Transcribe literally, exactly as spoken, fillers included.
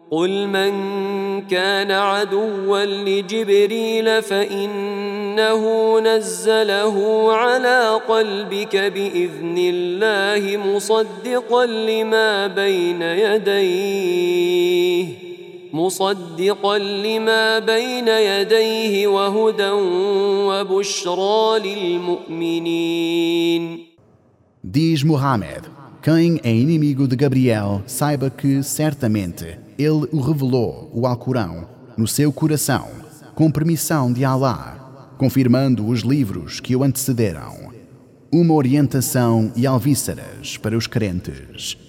قل من كان عدوا لجبريل فإنه نزله على قلبك بإذن الله مصدقا لما بين يديه مصدقا لما بين يديه وهدى وبشرى للمؤمنين. Diz Muhammad: quem é inimigo de Gabriel, saiba que, certamente, ele o revelou, o Alcorão, no seu coração, com permissão de Allah, confirmando os livros que o antecederam. Uma orientação e alvíceras para os crentes.